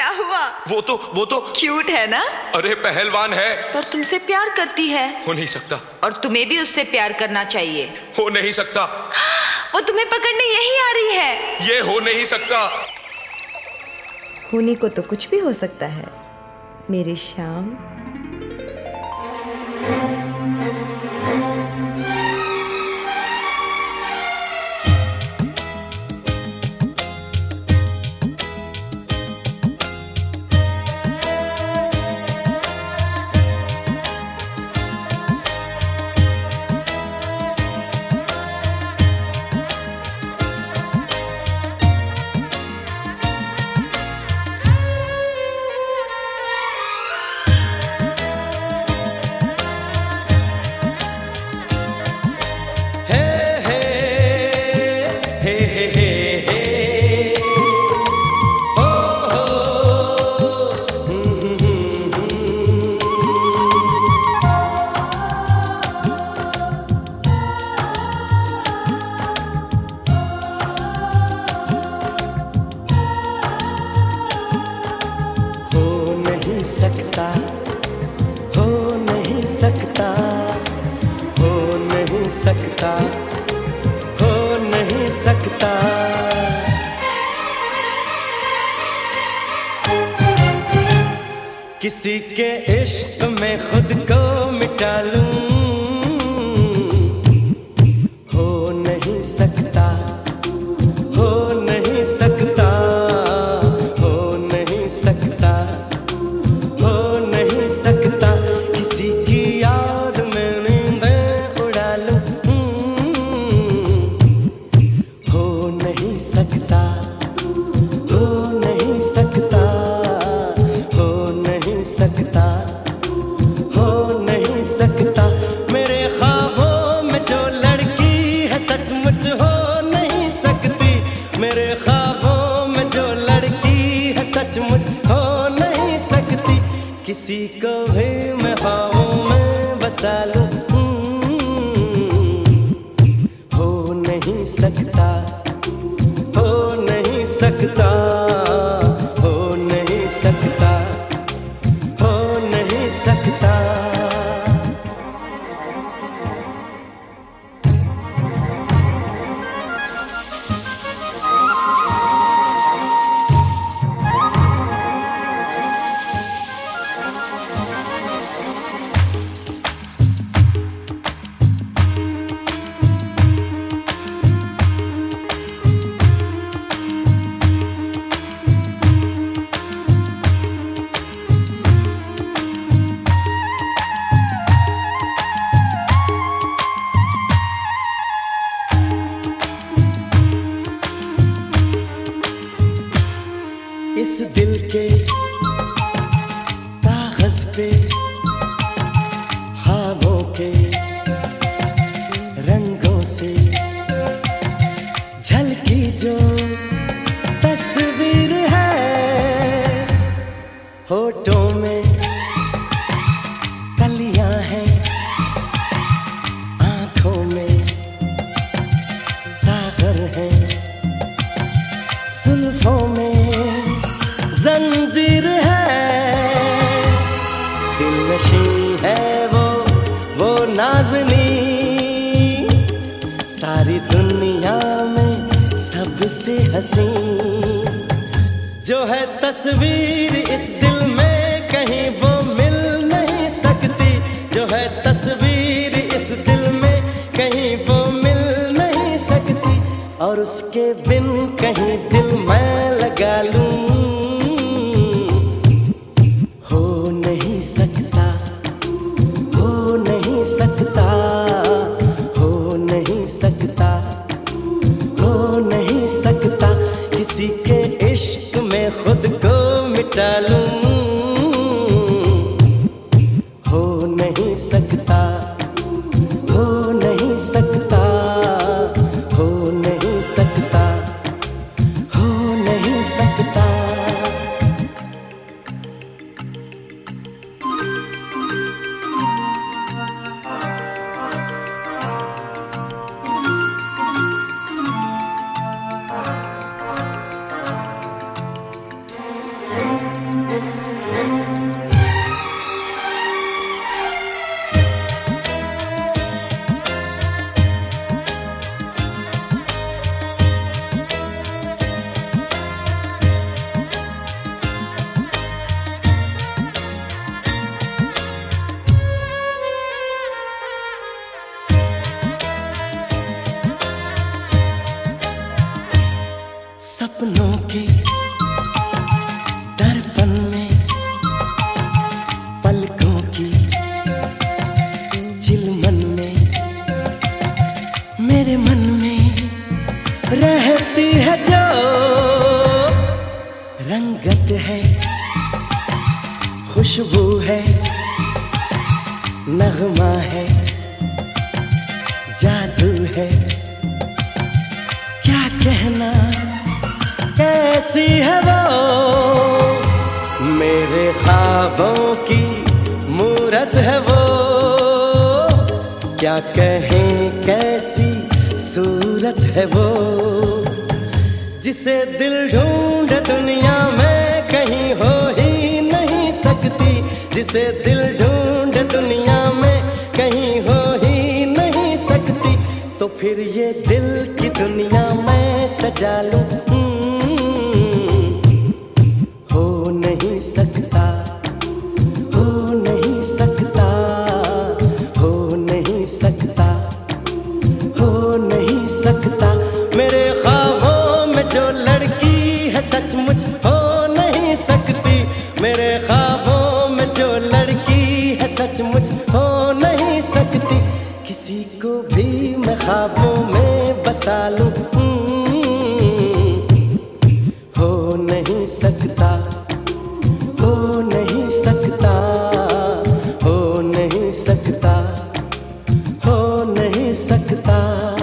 क्या हुआ? वो तो क्यूट है ना? अरे पहलवान है। पर तुमसे प्यार करती है। हो नहीं सकता। और तुम्हें भी उससे प्यार करना चाहिए। हो नहीं सकता। वो तुम्हें पकड़ने यही आ रही है। ये हो नहीं सकता। होने को तो कुछ भी हो सकता है मेरे श्याम। हो नहीं सकता। किसी के इश्क में खुद को मिटा लूं, हो नहीं सकता, हो नहीं सकता, हो नहीं सकता, हो नहीं सकता। किसी की याद में नींदें उड़ा लूं, हो नहीं सकता, हो नहीं सकता, हो नहीं सकता, हो नहीं सकता। मेरे ख्वाबों में जो लड़की है सचमुच हो नहीं सकती, मेरे ख्वाबों में जो लड़की है सचमुच हो नहीं सकती। किसी को भी मैं ख्वाबों में बसा लूं, हो नहीं सकता, हो नहीं सकता, हो नहीं सकता, हो नहीं सकता। इस दिल के कागज पे ख्वाबों के रंगों से झलकी जो तस्वीर है, होठों में कलियां हैं, आंखों में सागर है, जुल्फों में जंजीर है, दिल नशी है वो नाज़नी। सारी दुनिया में सबसे हसी जो है तस्वीर इस दिल में कहीं वो मिल नहीं सकती, जो है तस्वीर इस दिल में कहीं वो मिल नहीं सकती। और उसके बिन कहीं दिल मैं लगा लूं, हो नहीं सकता, हो नहीं सकता, हो नहीं सकता, हो नहीं सकता। किसी के इश्क में खुद को मिटा लूं, हो नहीं सकता, हो नहीं सकता, हो नहीं सकता, हो नहीं सकता। सपनों के दर्पण में पलकों की चिलमन में मेरे मन में रहती है जो रंगत है, खुशबू है, नगमा है, जादू है, क्या कहना कैसी है वो, मेरे ख्वाबों की मूरत है वो, क्या कहें कैसी सूरत है वो, जिसे दिल ढूंढे दुनिया में कहीं हो ही नहीं सकती, जिसे दिल ढूंढे दुनिया में कहीं हो ही नहीं सकती, तो फिर ये दिल की दुनिया मैं सजा लूं। हो नहीं सकता, हो नहीं सकता, हो नहीं सकता, हो नहीं सकता, मेरे ख्वाबों में जो लड़की है सचमुच हो नहीं सकती, मेरे ख्वाबों में जो लड़की है सचमुच हो नहीं सकती, किसी को भी मैं ख्वाबों में बसा लूं। हो नहीं सकता, हो नहीं सकता, हो नहीं सकता, हो नहीं सकता।